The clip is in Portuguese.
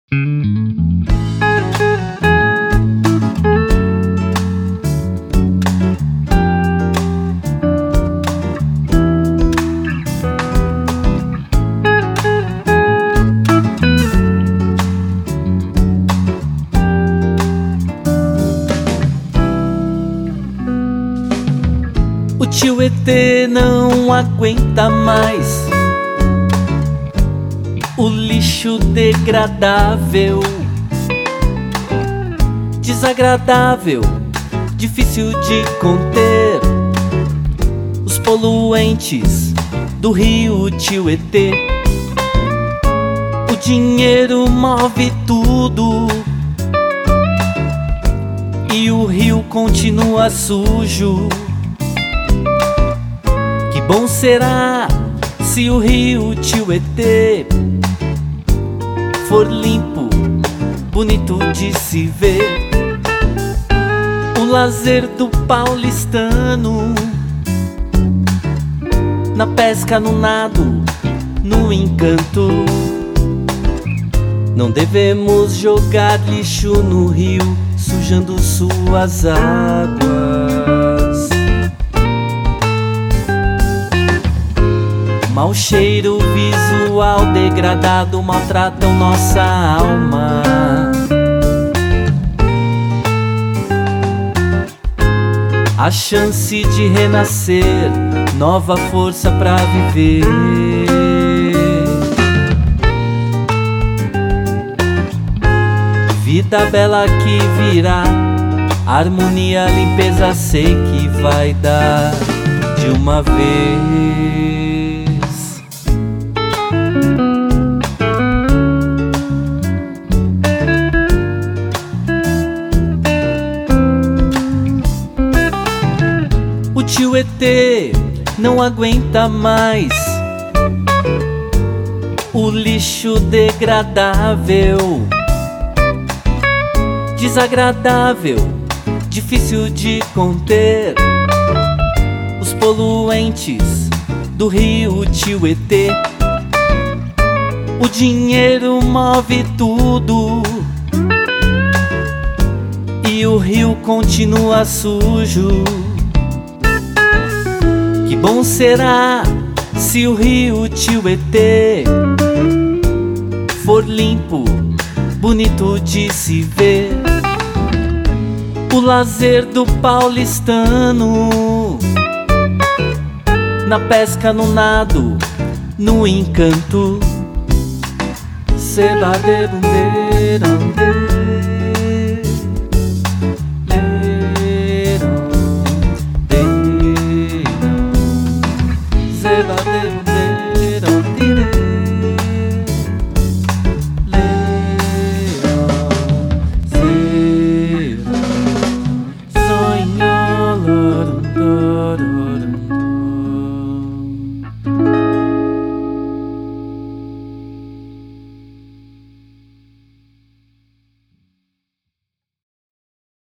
O tio ET não aguenta mais o lixo degradável, desagradável, difícil de conter. Os poluentes do rio tio ET. O dinheiro move tudo e o rio continua sujo. Que bom será se o rio tio ET for limpo, bonito de se ver. O lazer do paulistano, na pesca, no nado, no encanto. Não devemos jogar lixo no rio, sujando suas águas. Mau cheiro visual degradado maltratam nossa alma. A chance de renascer, nova força pra viver. Vida bela que virá, harmonia, limpeza, sei que vai dar de uma vez. O tio ET não aguenta mais o lixo degradável, desagradável, difícil de conter. Os poluentes do rio tio ET. O dinheiro move tudo e o rio continua sujo. Que bom será se o rio tio ET for limpo, bonito de se ver. O lazer do paulistano, na pesca, no nado, no encanto. Sei lá de